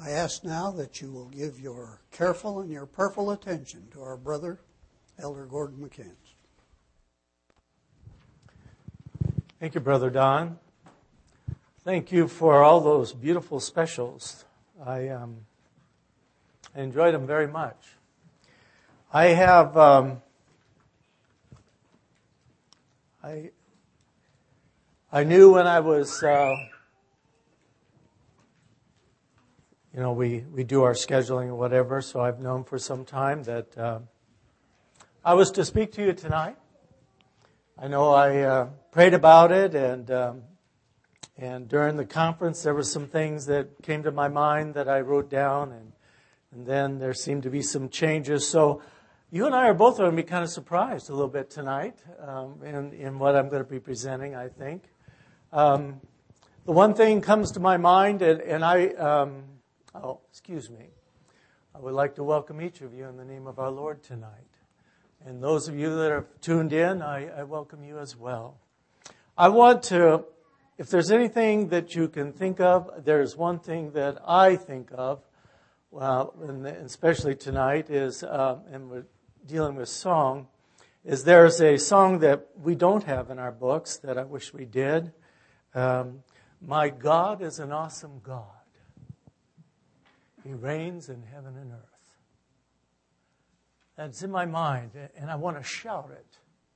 I ask now that you will give your careful and your prayerful attention to our brother, Elder Gordon McCants. Thank you, Brother Don. Thank you for all those beautiful specials. I enjoyed them very much. I have I knew when I was we do our scheduling or whatever, so I've known for some time that I was to speak to you tonight. I know I prayed about it, and during the conference there were some things that came to my mind that I wrote down, and then there seemed to be some changes. So you and I are both going to be kind of surprised a little bit tonight in what I'm going to be presenting, I think. The one thing comes to my mind, and I would like to welcome each of you in the name of our Lord tonight. And those of you that have tuned in, I welcome you as well. I want to, if there's anything that you can think of, there's one thing that I think of, and especially tonight is, and we're dealing with song, is there's a song that we don't have in our books that I wish we did. My God is an awesome God. He reigns in heaven and earth. That's in my mind, and I want to shout it.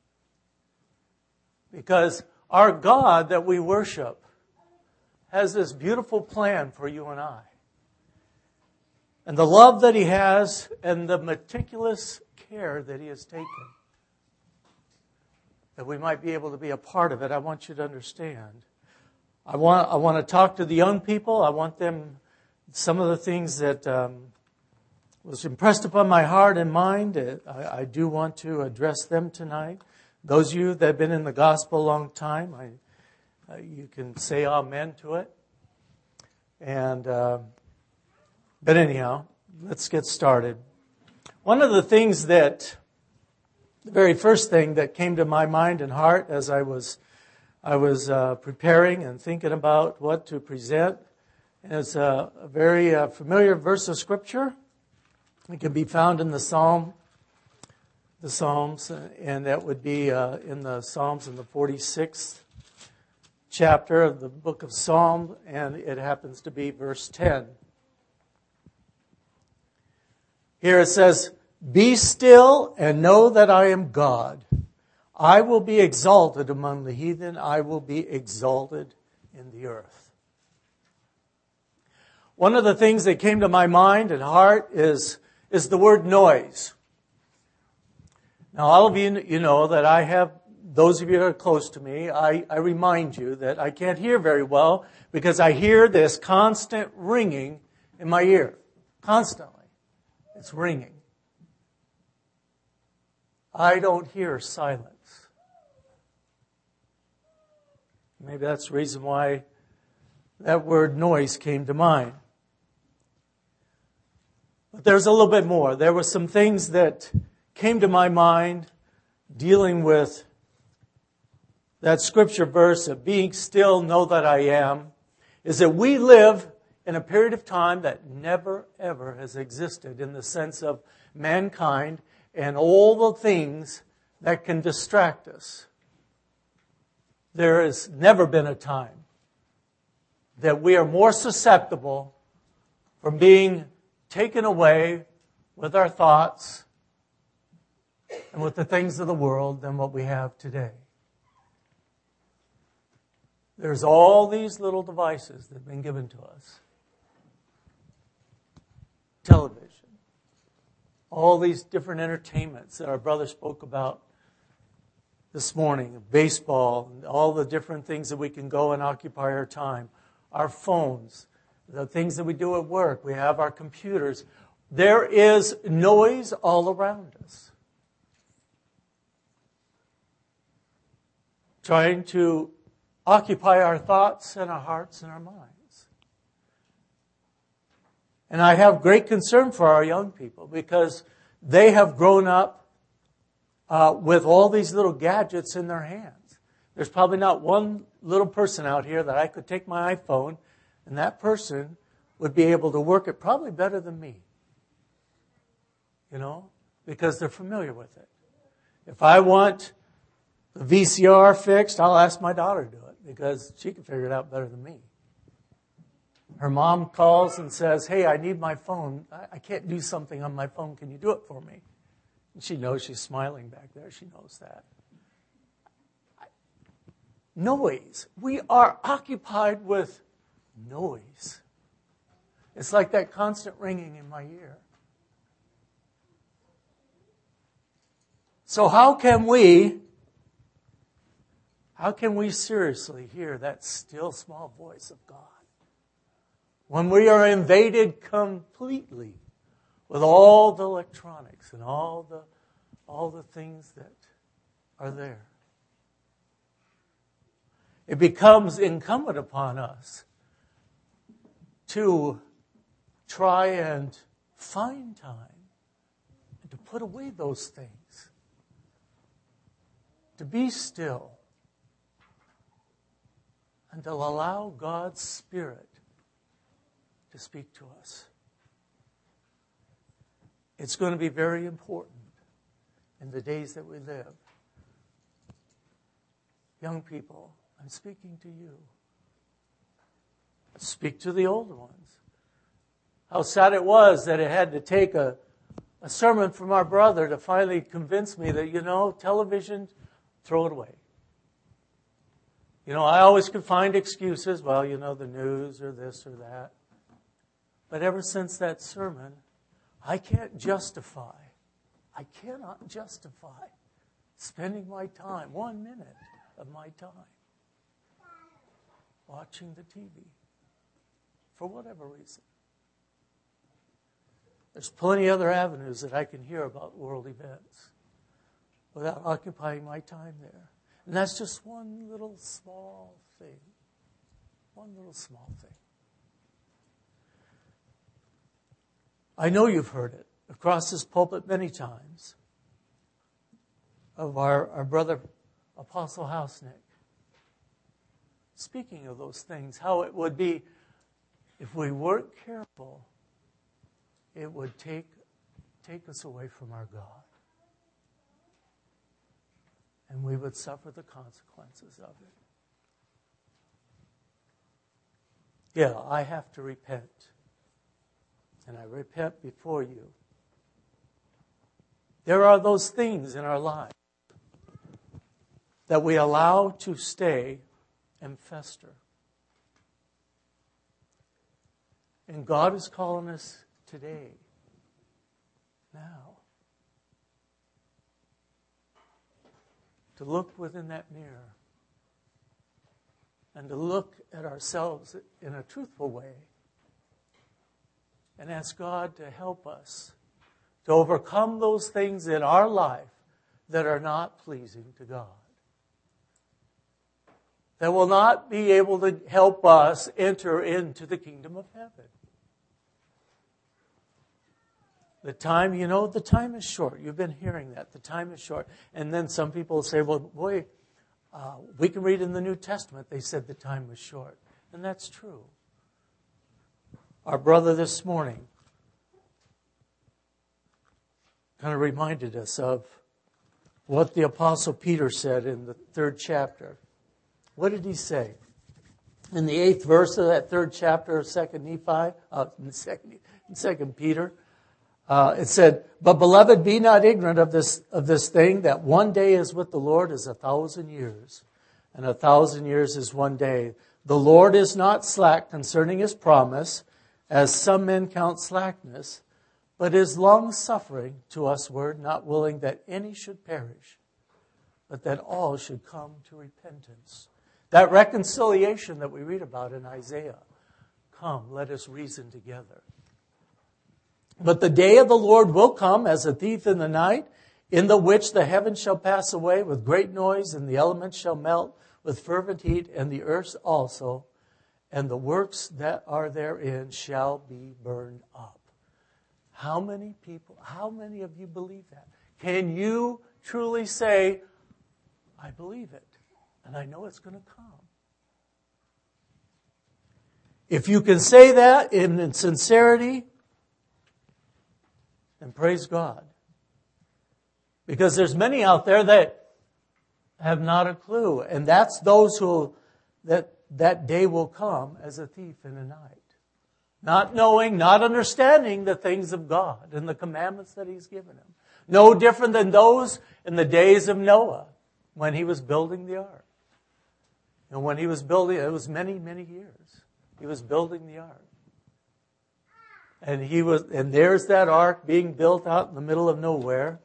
Because our God that we worship has this beautiful plan for you and I. And the love that He has and the meticulous care that He has taken, that we might be able to be a part of it, I want you to understand. I want to talk to the young people. I want them, some of the things that was impressed upon my heart and mind, I do want to address them tonight. Those of you that have been in the gospel a long time, you can say amen to it. And but anyhow, let's get started. One of the things the very first thing that came to my mind and heart as I was preparing and thinking about what to present is a very familiar verse of Scripture. It can be found in the Psalms, and that would be in the Psalms in the 46th chapter of the book of Psalm, and it happens to be verse 10. Here it says, "Be still and know that I am God. I will be exalted among the heathen. I will be exalted in the earth." One of the things that came to my mind and heart is the word noise. Now, all of you know that I have, those of you that are close to me, I remind you that I can't hear very well because I hear this constant ringing in my ear. Constantly. It's ringing. I don't hear silence. Maybe that's the reason why that word noise came to mind. But there's a little bit more. There were some things that came to my mind dealing with that scripture verse of being still, know that I am, is that we live in a period of time that never, ever has existed in the sense of mankind and all the things that can distract us. There has never been a time that we are more susceptible from being taken away with our thoughts and with the things of the world than what we have today. There's all these little devices that have been given to us. Television. All these different entertainments that our brother spoke about this morning. Baseball, and all the different things that we can go and occupy our time. Our phones, the things that we do at work. We have our computers. There is noise all around us. Trying to occupy our thoughts and our hearts and our minds. And I have great concern for our young people because they have grown up with all these little gadgets in their hands. There's probably not one little person out here that I could take my iPhone and that person would be able to work it probably better than me. Because they're familiar with it. If I want the VCR fixed, I'll ask my daughter to do it because she can figure it out better than me. Her mom calls and says, hey, I need my phone. I can't do something on my phone. Can you do it for me? And she knows, she's smiling back there. She knows that. Noise. We are occupied with noise. It's like that constant ringing in my ear. So how can we seriously hear that still small voice of God when we are invaded completely with all the electronics and all the things that are there? It becomes incumbent upon us to try and find time and to put away those things. To be still and to allow God's Spirit to speak to us. It's going to be very important in the days that we live. Young people, I'm speaking to you. Speak to the older ones. How sad it was that it had to take a sermon from our brother to finally convince me that, television, throw it away. I always could find excuses. Well, the news or this or that. But ever since that sermon, I cannot justify spending my time, 1 minute of my time, watching the TV for whatever reason. There's plenty other avenues that I can hear about world events without occupying my time there. And that's just one little small thing. One little small thing. I know you've heard it across this pulpit many times of our brother Apostle Hausnick speaking of those things, how it would be, if we weren't careful, it would take us away from our God. And we would suffer the consequences of it. Yeah, I have to repent. And I repent before you. There are those things in our lives that we allow to stay and fester. And God is calling us today, now, to look within that mirror and to look at ourselves in a truthful way and ask God to help us to overcome those things in our life that are not pleasing to God, that will not be able to help us enter into the kingdom of heaven. The time is short. You've been hearing that. The time is short. And then some people say, well, boy, we can read in the New Testament, they said the time was short. And that's true. Our brother this morning kind of reminded us of what the Apostle Peter said in the 3rd chapter. What did he say? In the 8th verse of that 3rd chapter of 2 Peter, it said, "But beloved, be not ignorant of this thing, that one day is with the Lord as 1,000 years, and 1,000 years is one day. The Lord is not slack concerning his promise, as some men count slackness, but is long-suffering to usward, not willing that any should perish, but that all should come to repentance." That reconciliation that we read about in Isaiah. Come, let us reason together. But the day of the Lord will come as a thief in the night, in the which the heavens shall pass away with great noise, and the elements shall melt with fervent heat, and the earth also, and the works that are therein shall be burned up. How many of you believe that? Can you truly say, I believe it, and I know it's going to come? If you can say that in sincerity, then praise God. Because there's many out there that have not a clue. And that's those who, that day will come as a thief in the night. Not knowing, not understanding the things of God and the commandments that He's given them. No different than those in the days of Noah when he was building the ark. And when he was building, it was many, many years. He was building the ark. And there's that ark being built out in the middle of nowhere.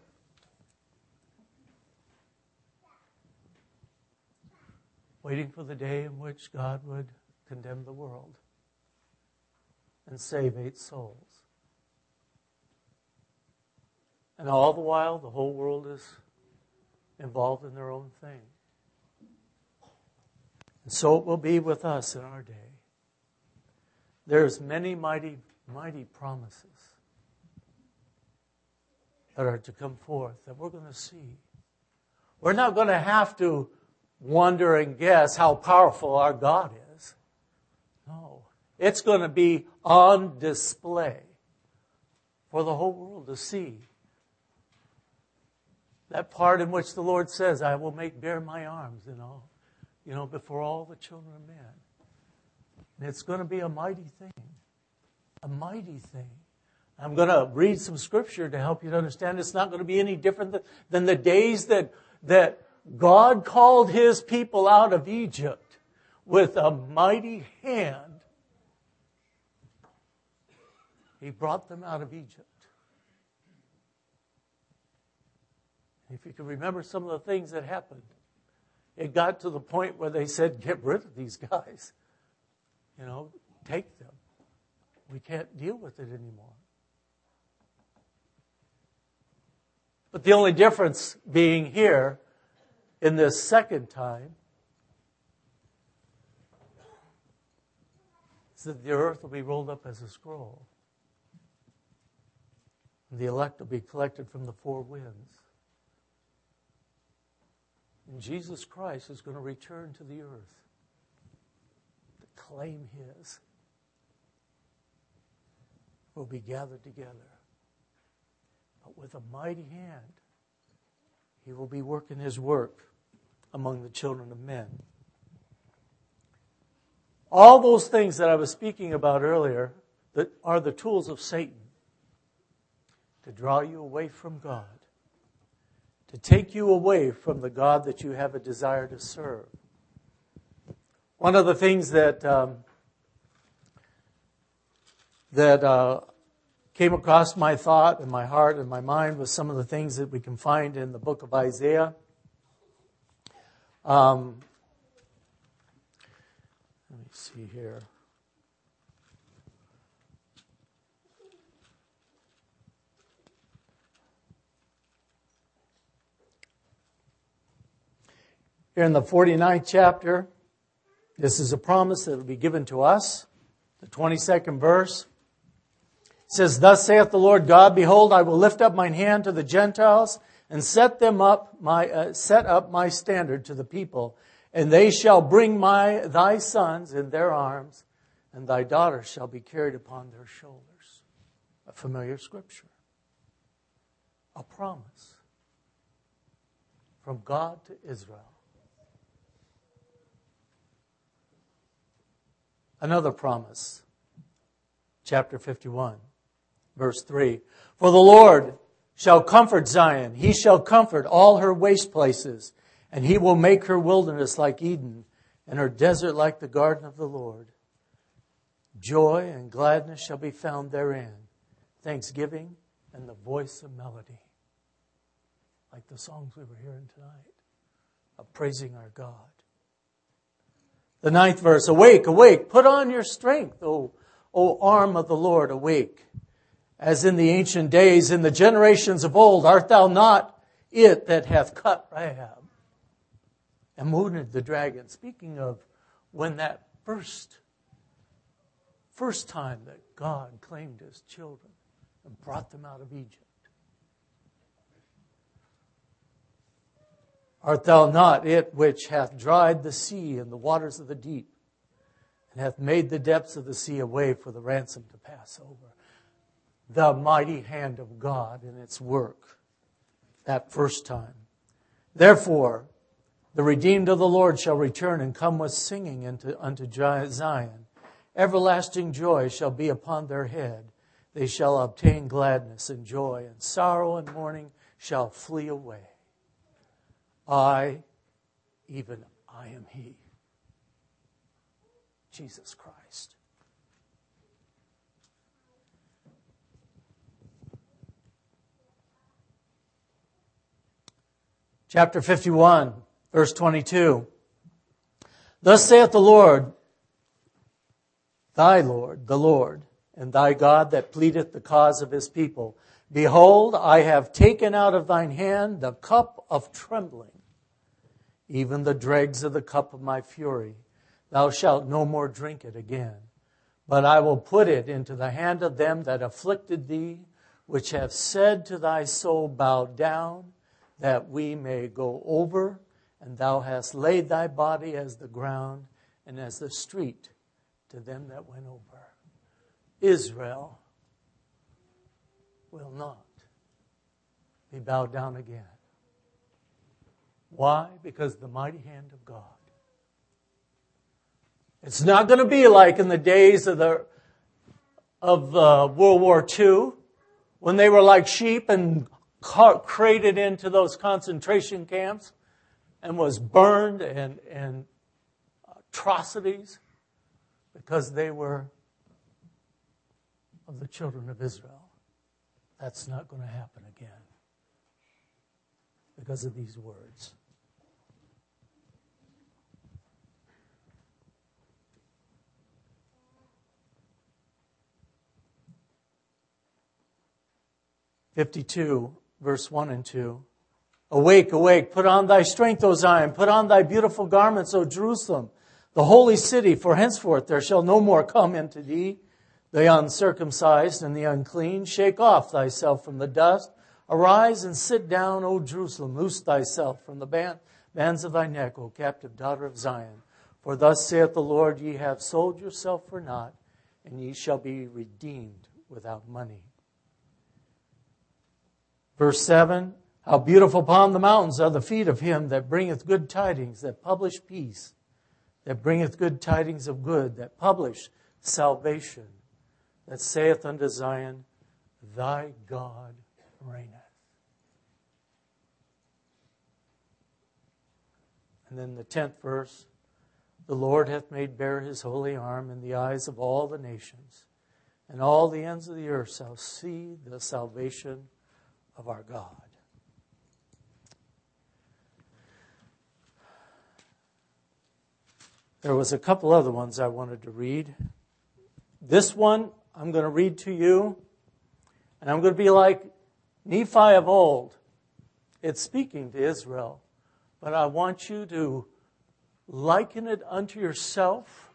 Waiting for the day in which God would condemn the world and save 8 souls. And all the while, the whole world is involved in their own thing. And so it will be with us in our day. There's many mighty, mighty promises that are to come forth that we're going to see. We're not going to have to wonder and guess how powerful our God is. No. It's going to be on display for the whole world to see. That part in which the Lord says, I will make bare my arms before all the children of men. And it's going to be a mighty thing. A mighty thing. I'm going to read some scripture to help you to understand it's not going to be any different than the days that God called His people out of Egypt with a mighty hand. He brought them out of Egypt. If you can remember some of the things that happened, it got to the point where they said, get rid of these guys. Take them. We can't deal with it anymore. But the only difference being here in this second time is that the earth will be rolled up as a scroll. And the elect will be collected from the 4 winds. And Jesus Christ is going to return to the earth to claim His. We'll be gathered together. But with a mighty hand, He will be working His work among the children of men. All those things that I was speaking about earlier that are the tools of Satan to draw you away from God, to take you away from the God that you have a desire to serve. One of the things that came across my thought and my heart and my mind was some of the things that we can find in the book of Isaiah. Let me see here. Here in the 49th chapter, this is a promise that will be given to us. The 22nd verse says, Thus saith the Lord God, Behold, I will lift up mine hand to the Gentiles and set up my standard to the people, and they shall bring thy sons in their arms, and thy daughters shall be carried upon their shoulders. A familiar scripture. A promise from God to Israel. Another promise, chapter 51, verse 3. For the Lord shall comfort Zion. He shall comfort all her waste places, and He will make her wilderness like Eden, and her desert like the garden of the Lord. Joy and gladness shall be found therein, thanksgiving and the voice of melody. Like the songs we were hearing tonight, of praising our God. The 9th verse, Awake, awake, put on your strength, O arm of the Lord, awake. As in the ancient days, in the generations of old, art thou not it that hath cut Rahab and wounded the dragon? Speaking of when that first time that God claimed His children and brought them out of Egypt. Art thou not it which hath dried the sea and the waters of the deep, and hath made the depths of the sea a way for the ransom to pass over. The mighty hand of God in its work that first time. Therefore, the redeemed of the Lord shall return and come with singing unto Zion. Everlasting joy shall be upon their head. They shall obtain gladness and joy, and sorrow and mourning shall flee away. Even I am He, Jesus Christ. Chapter 51, verse 22. Thus saith the Lord, thy Lord, the Lord, and thy God that pleadeth the cause of His people. Behold, I have taken out of thine hand the cup of trembling, even the dregs of the cup of my fury. Thou shalt no more drink it again. But I will put it into the hand of them that afflicted thee, which have said to thy soul, bow down, that we may go over, and thou hast laid thy body as the ground and as the street to them that went over. Israel will not be bowed down again. Why? Because the mighty hand of God. It's not going to be like in the days of World War II, when they were like sheep and crated into those concentration camps and was burned and atrocities because they were of the children of Israel. That's not going to happen again because of these words. (52) Verse 1 and 2. Awake, awake, put on thy strength, O Zion, put on thy beautiful garments, O Jerusalem, the holy city, for henceforth there shall no more come into thee the uncircumcised and the unclean. Shake off thyself from the dust. Arise and sit down, O Jerusalem. Loose thyself from the bands of thy neck, O captive daughter of Zion. For thus saith the Lord, ye have sold yourself for naught, and ye shall be redeemed without money. Verse 7, how beautiful upon the mountains are the feet of him that bringeth good tidings, that publish peace, that bringeth good tidings of good, that publish salvation, that saith unto Zion, thy God reigneth. And then the 10th verse, the Lord hath made bare his holy arm in the eyes of all the nations, and all the ends of the earth shall see the salvation of our God. There was a couple other ones I wanted to read. This one I'm going to read to you, and I'm going to be like Nephi of old. It's speaking to Israel, but I want you to liken it unto yourself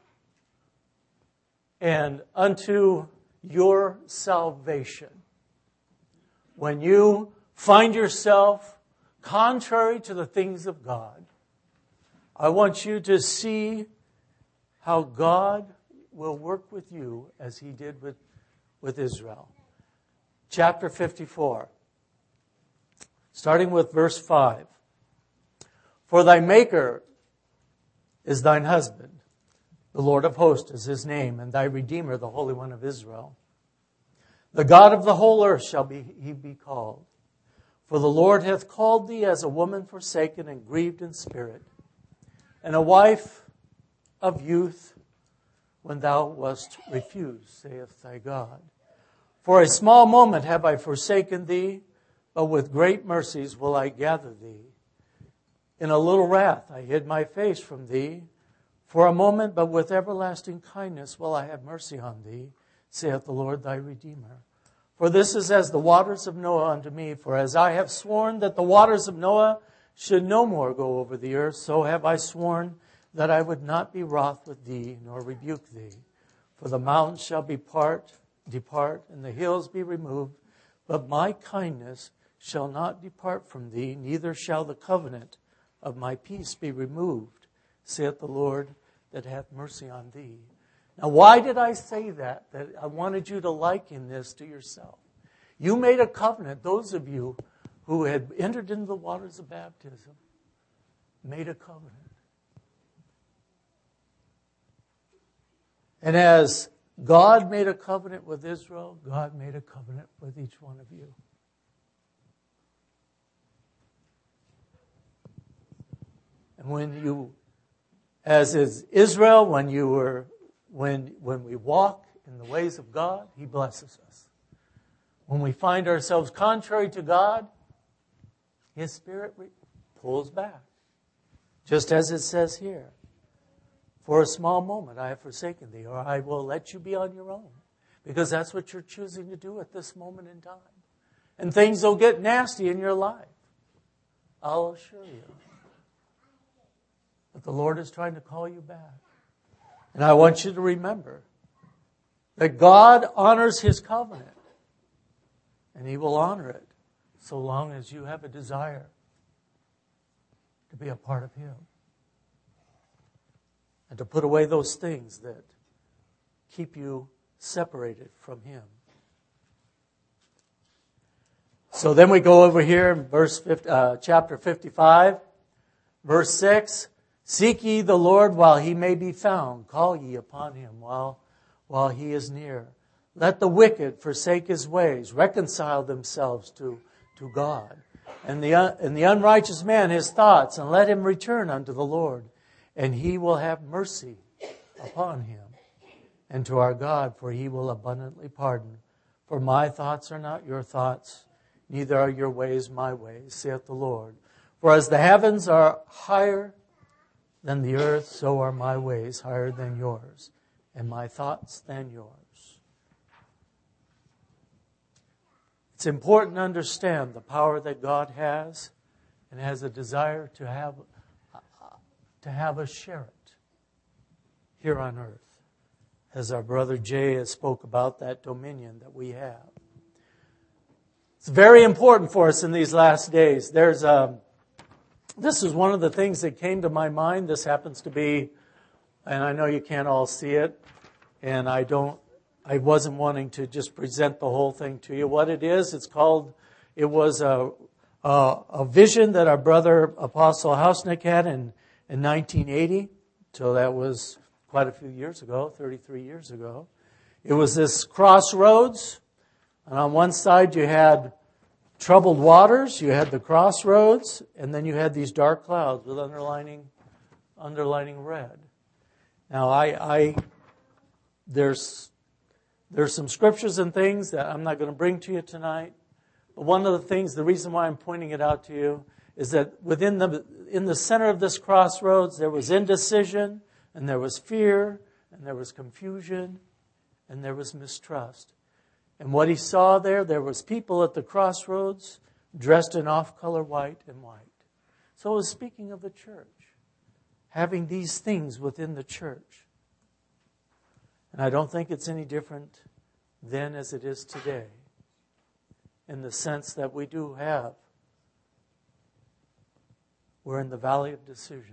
and unto your salvation. When you find yourself contrary to the things of God, I want you to see how God will work with you as He did with Israel. Chapter 54, starting with verse 5. For thy Maker is thine husband, the Lord of hosts is His name, and thy Redeemer, the Holy One of Israel. The God of the whole earth shall He be called. For the Lord hath called thee as a woman forsaken and grieved in spirit, and a wife of youth when thou wast refused, saith thy God. For a small moment have I forsaken thee, but with great mercies will I gather thee. In a little wrath I hid my face from thee. For a moment, but with everlasting kindness will I have mercy on thee, saith the Lord thy Redeemer. For this is as the waters of Noah unto me. For as I have sworn that the waters of Noah should no more go over the earth, so have I sworn that I would not be wroth with thee, nor rebuke thee. For the mountains shall depart, and the hills be removed, but my kindness shall not depart from thee, neither shall the covenant of my peace be removed, saith the Lord that hath mercy on thee. Now, why did I say that? That I wanted you to liken this to yourself. You made a covenant, those of you who had entered into the waters of baptism, made a covenant. And as God made a covenant with Israel, God made a covenant with each one of you. And when you, as is Israel, when we walk in the ways of God, He blesses us. When we find ourselves contrary to God, His Spirit pulls back. Just as it says here, for a small moment I have forsaken thee, or I will let you be on your own. Because that's what you're choosing to do at this moment in time. And things will get nasty in your life. I'll assure you. But the Lord is trying to call you back. And I want you to remember that God honors His covenant. And He will honor it so long as you have a desire to be a part of Him. And to put away those things that keep you separated from Him. So then we go over here in chapter 55, verse 6. Seek ye the Lord while He may be found. Call ye upon Him while He is near. Let the wicked forsake his ways. Reconcile themselves to God. And the unrighteous man his thoughts. And let him return unto the Lord. And He will have mercy upon him. And to our God, for He will abundantly pardon. For my thoughts are not your thoughts, neither are your ways my ways, saith the Lord. For as the heavens are higher than the earth, so are my ways higher than yours, and my thoughts than yours. It's important to understand the power that God has, and has a desire to have us share it here on earth. As our brother Jay has spoke about that dominion that we have. It's very important for us in these last days. This is one of the things that came to my mind. This happens to be, and I know you can't all see it, and I wasn't wanting to just present the whole thing to you. What it is, it was a vision that our brother Apostle Hausnick had in 1980. So that was quite a few years ago, 33 years ago. It was this crossroads, and on one side you had troubled waters, you had the crossroads, and then you had these dark clouds with underlining red. Now, there's some scriptures and things that I'm not going to bring to you tonight, but one of the things, the reason why I'm pointing it out to you, is that in the center of this crossroads, there was indecision, and there was fear, and there was confusion, and there was mistrust. And what he saw there was people at the crossroads dressed in off-color white and white. So it was speaking of the church, having these things within the church. And I don't think it's any different then as it is today, in the sense that we're in the valley of decision.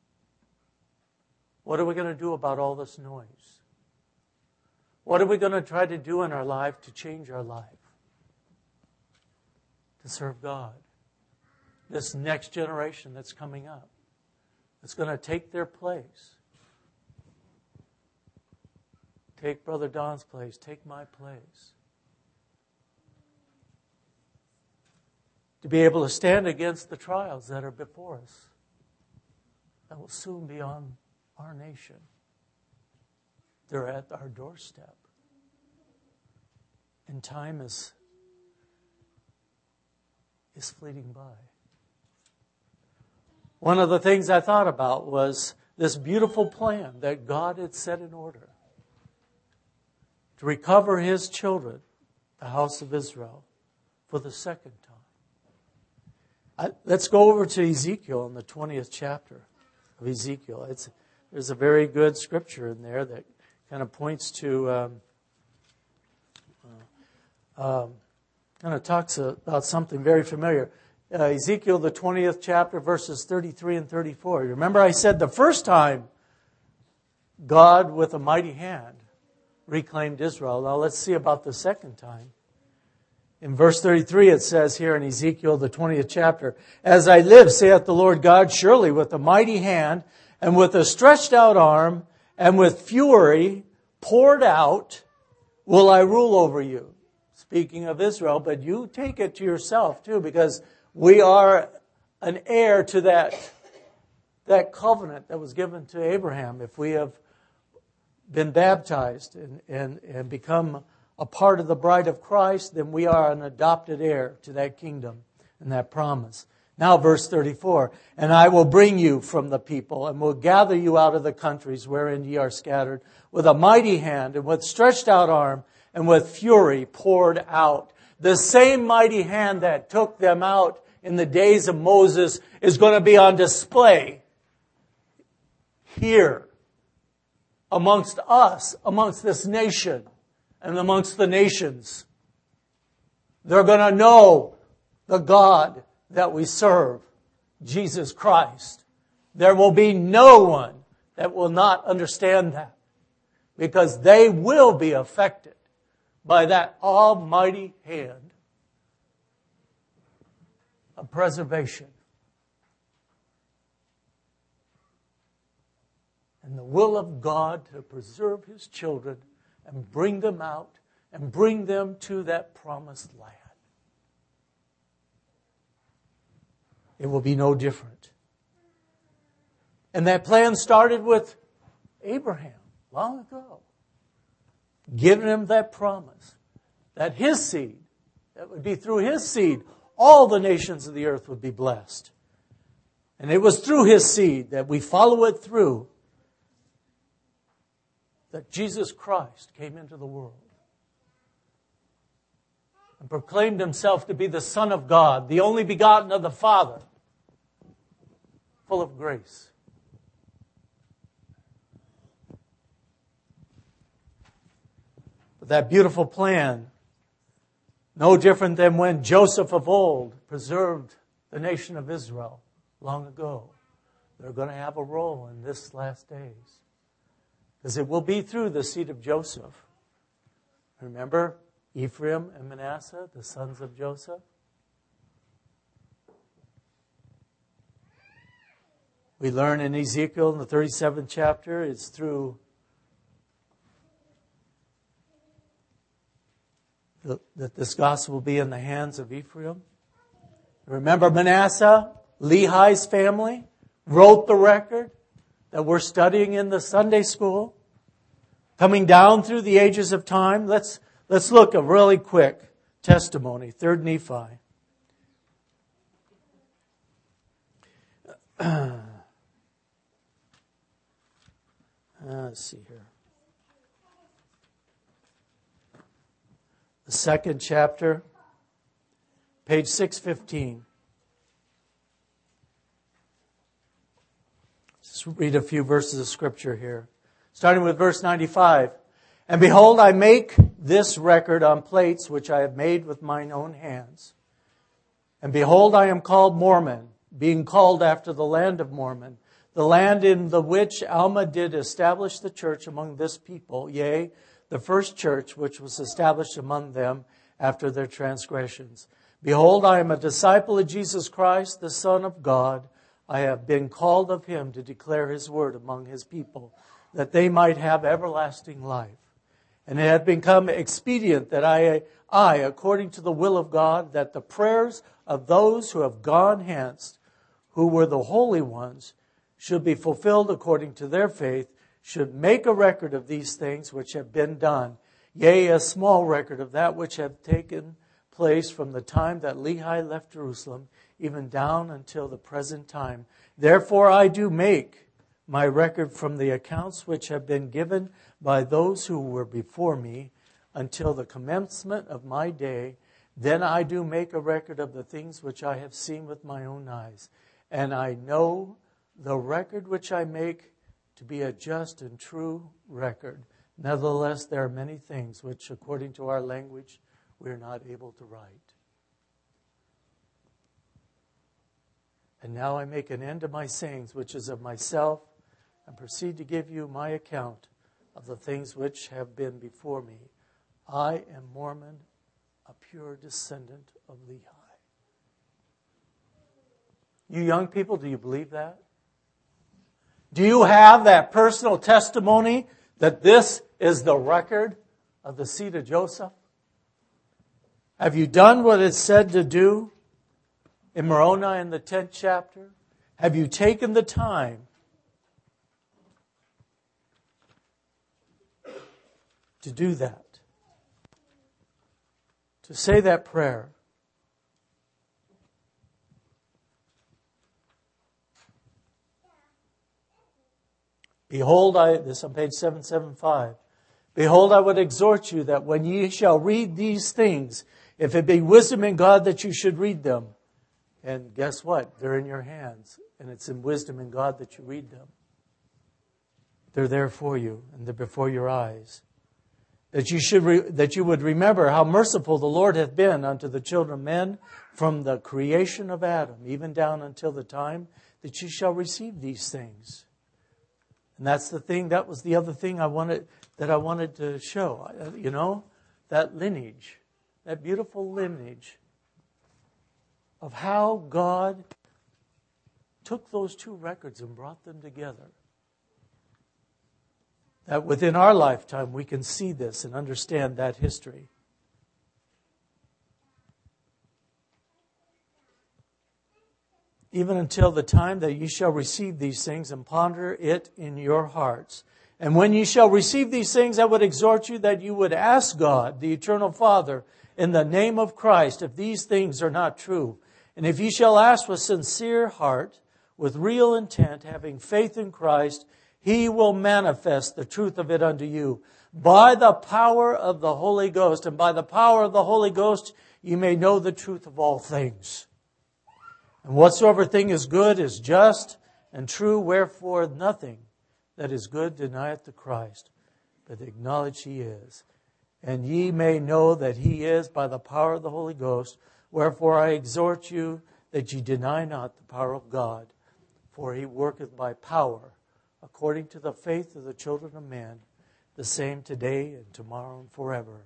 What are we going to do about all this noise? What are we going to try to do in our life to change our life? To serve God. This next generation that's coming up. It's going to take their place. Take Brother Don's place. Take my place. To be able to stand against the trials that are before us. That will soon be on our nation. They're at our doorstep. And time is fleeting by. One of the things I thought about was this beautiful plan that God had set in order to recover His children, the house of Israel, for the second time. Let's go over to Ezekiel in the 20th chapter of Ezekiel. There's a very good scripture in there that kind of points to, kind of talks about something very familiar. Ezekiel, the 20th chapter, verses 33 and 34. Remember I said the first time God with a mighty hand reclaimed Israel. Now let's see about the second time. In verse 33 it says here in Ezekiel, the 20th chapter, "As I live, saith the Lord God, surely with a mighty hand and with a stretched out arm and with fury poured out will I rule over you." Speaking of Israel, but you take it to yourself too, because we are an heir to that covenant that was given to Abraham. If we have been baptized and become a part of the bride of Christ, then we are an adopted heir to that kingdom and that promise. Now verse 34, "And I will bring you from the people, and will gather you out of the countries wherein ye are scattered, with a mighty hand, and with stretched out arm, and with fury poured out." The same mighty hand that took them out in the days of Moses is going to be on display here amongst us, amongst this nation, and amongst the nations. They're going to know the God that we serve, Jesus Christ. There will be no one that will not understand that, because they will be affected by that almighty hand of preservation. And the will of God to preserve His children and bring them out and bring them to that promised land. It will be no different. And that plan started with Abraham long ago, giving him that promise that his seed, that would be through his seed, all the nations of the earth would be blessed. And it was through his seed that we follow it through that Jesus Christ came into the world and proclaimed Himself to be the Son of God, the only begotten of the Father, full of grace. But that beautiful plan, no different than when Joseph of old preserved the nation of Israel long ago, they're going to have a role in this last days. Because it will be through the seed of Joseph. Remember Ephraim and Manasseh, the sons of Joseph? We learn in Ezekiel in the 37th chapter, it's through that this gospel will be in the hands of Ephraim. Remember Manasseh, Lehi's family, wrote the record that we're studying in the Sunday school, coming down through the ages of time. Let's look a really quick testimony, 3rd Nephi. Let's see here. The 2nd chapter, page 615. Let's read a few verses of Scripture here. Starting with verse 95. "And behold, I make this record on plates which I have made with mine own hands. And behold, I am called Mormon, being called after the land of Mormon, the land in the which Alma did establish the church among this people, yea, the first church which was established among them after their transgressions. Behold, I am a disciple of Jesus Christ, the Son of God. I have been called of Him to declare His word among His people, that they might have everlasting life. And it had become expedient that I, according to the will of God, that the prayers of those who have gone hence, who were the holy ones, should be fulfilled according to their faith, should make a record of these things which have been done, yea, a small record of that which have taken place from the time that Lehi left Jerusalem, even down until the present time. Therefore I do make my record from the accounts which have been given by those who were before me, until the commencement of my day. Then I do make a record of the things which I have seen with my own eyes. And I know the record which I make to be a just and true record. Nevertheless, there are many things which, according to our language, we are not able to write. And now I make an end of my sayings, which is of myself, and proceed to give you my account of the things which have been before me. I am Mormon, a pure descendant of Lehi. You young people, do you believe that? Do you have that personal testimony that this is the record of the seed of Joseph? Have you done what it's said to do in Moroni in the 10th chapter? Have you taken the time to do that? To say that prayer? Behold, this on page 775. Behold, I would exhort you that when ye shall read these things, if it be wisdom in God that you should read them. And guess what? They're in your hands. And it's in wisdom in God that you read them. They're there for you and they're before your eyes. That you would remember how merciful the Lord hath been unto the children of men from the creation of Adam, even down until the time that you shall receive these things. And that's the thing, that was the other thing I wanted to show. You know, that lineage, that beautiful lineage of how God took those two records and brought them together. That within our lifetime we can see this and understand that history. Even until the time that ye shall receive these things and ponder it in your hearts. And when ye shall receive these things, I would exhort you that you would ask God, the eternal Father, in the name of Christ, if these things are not true. And if ye shall ask with sincere heart, with real intent, having faith in Christ, He will manifest the truth of it unto you by the power of the Holy Ghost. And by the power of the Holy Ghost, ye may know the truth of all things. And whatsoever thing is good is just and true, wherefore nothing that is good denieth the Christ, but acknowledge He is. And ye may know that He is by the power of the Holy Ghost. Wherefore I exhort you that ye deny not the power of God, for He worketh by power, according to the faith of the children of men, the same today and tomorrow and forever.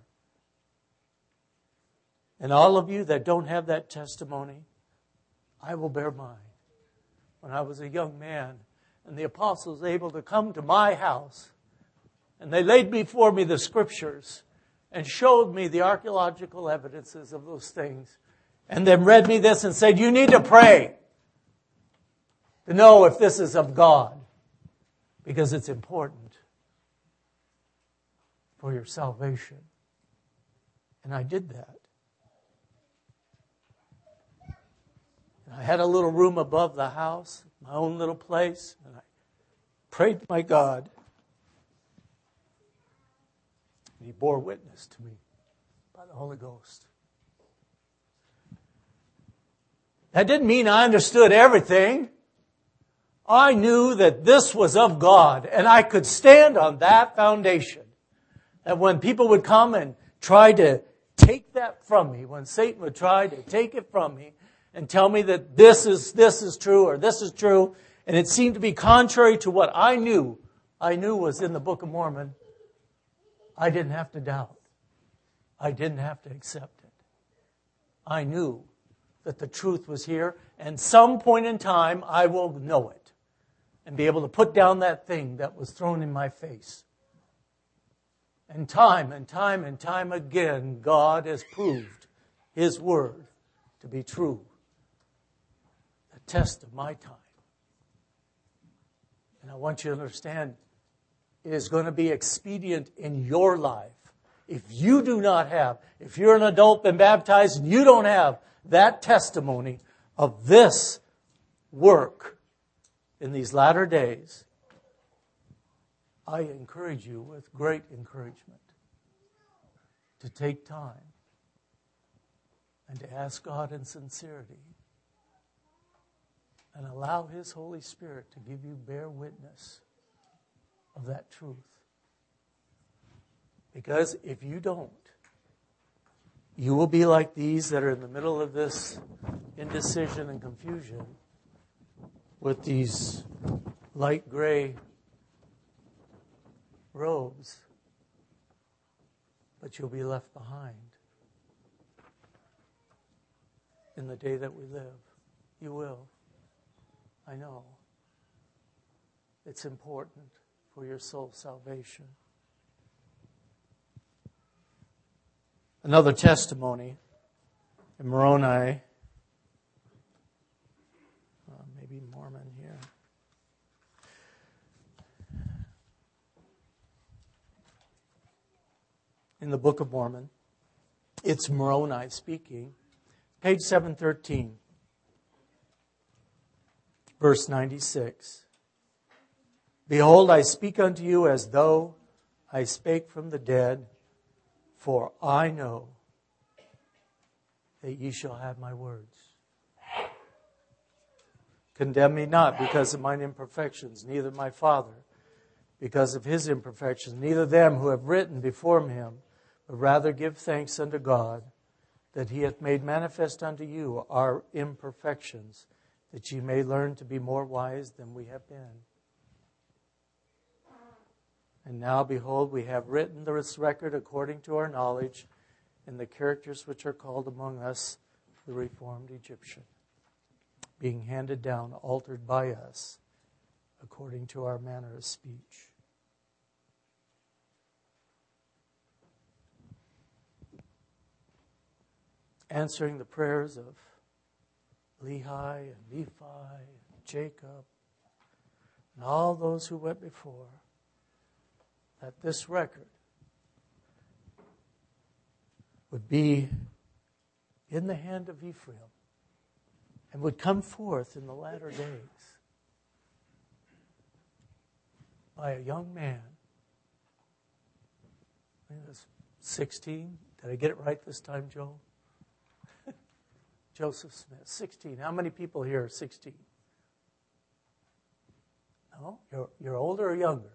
And all of you that don't have that testimony, I will bear mine. When I was a young man, and the apostles were able to come to my house, and they laid before me the scriptures, and showed me the archaeological evidences of those things, and then read me this and said, you need to pray to know if this is of God, because it's important for your salvation. And I did that. And I had a little room above the house, my own little place, and I prayed to my God. And He bore witness to me by the Holy Ghost. That didn't mean I understood everything. I knew that this was of God, and I could stand on that foundation. That when people would come and try to take that from me, when Satan would try to take it from me and tell me that this is true or this is true, and it seemed to be contrary to what I knew was in the Book of Mormon, I didn't have to doubt. I didn't have to accept it. I knew that the truth was here, and some point in time I will know it and be able to put down that thing that was thrown in my face. And time again, God has proved His word to be true. The test of my time. And I want you to understand, it is going to be expedient in your life. If you do not have, if you're an adult been baptized and you don't have that testimony of this work in these latter days, I encourage you with great encouragement to take time and to ask God in sincerity and allow His Holy Spirit to give you bear witness of that truth. Because if you don't, you will be like these that are in the middle of this indecision and confusion with these light gray robes, but you'll be left behind in the day that we live. You will. I know. It's important for your soul's salvation. Another testimony in Moroni, maybe Mormon here. In the Book of Mormon, it's Moroni speaking. Page 713, verse 96. Behold, I speak unto you as though I spake from the dead, for I know that ye shall have my words. Condemn me not because of mine imperfections, neither my Father because of his imperfections, neither them who have written before him, but rather give thanks unto God that he hath made manifest unto you our imperfections, that ye may learn to be more wise than we have been. And now, behold, we have written this record according to our knowledge in the characters which are called among us the reformed Egyptian, being handed down, altered by us, according to our manner of speech. Answering the prayers of Lehi and Nephi and Jacob and all those who went before, that this record would be in the hand of Ephraim and would come forth in the latter days by a young man. I think it was 16. Did I get it right this time, Joe? Joseph Smith, 16. How many people here are 16? No? You're older or younger?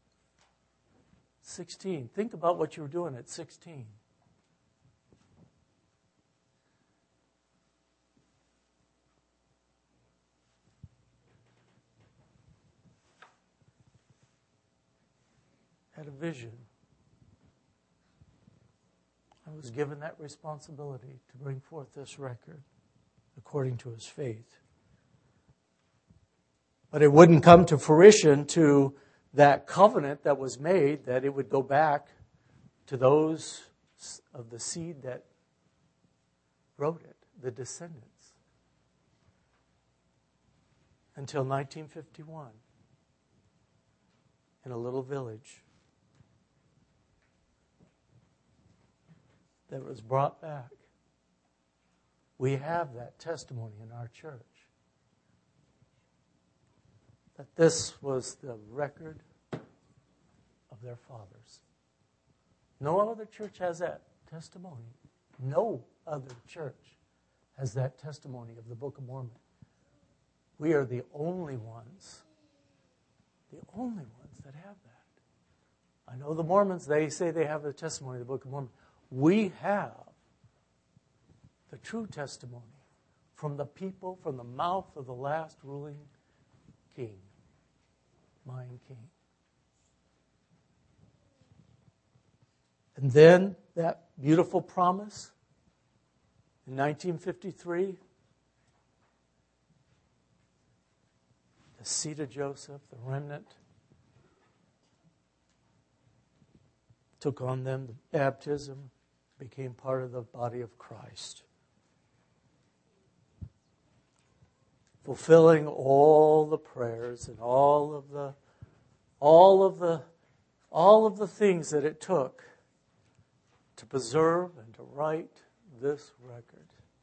16. Think about what you were doing at 16. Had a vision. I was given that responsibility to bring forth this record according to his faith. But it wouldn't come to fruition to that covenant that was made, that it would go back to those of the seed that wrote it, the descendants, until 1951 in a little village that was brought back. We have that testimony in our church, that this was the record of their fathers. No other church has that testimony. No other church has that testimony of the Book of Mormon. We are the only ones that have that. I know the Mormons, they say they have the testimony of the Book of Mormon. We have the true testimony from the people, from the mouth of the last ruling king, Mayan king. And then that beautiful promise in 1953, the seed of Joseph, the remnant, took on them the baptism, became part of the body of Christ, fulfilling all the prayers and all of the things that it took to preserve and to write this record,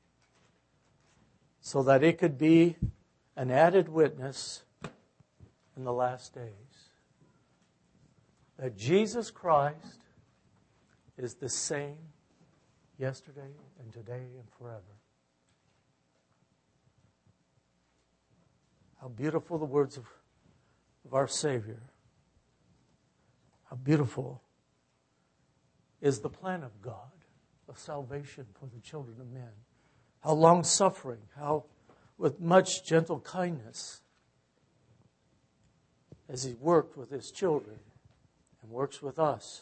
so that it could be an added witness in the last days that Jesus Christ is the same yesterday and today and forever. How beautiful the words of our Savior. How beautiful is the plan of God of salvation for the children of men. How long-suffering, how with much gentle kindness as he worked with his children and works with us,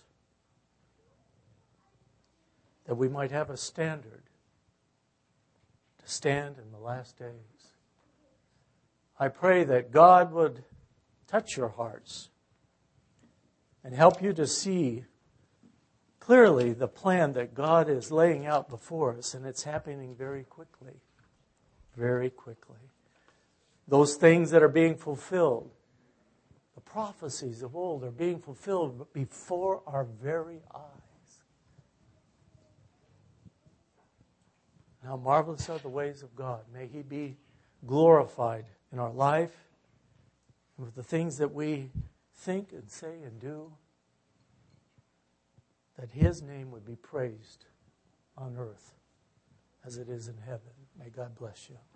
that we might have a standard to stand in the last days. I pray that God would touch your hearts and help you to see clearly the plan that God is laying out before us, and it's happening very quickly. Very quickly. Those things that are being fulfilled, the prophecies of old are being fulfilled before our very eyes. How marvelous are the ways of God. May He be glorified in our life and with the things that we think and say and do, that His name would be praised on earth as it is in heaven. May God bless you.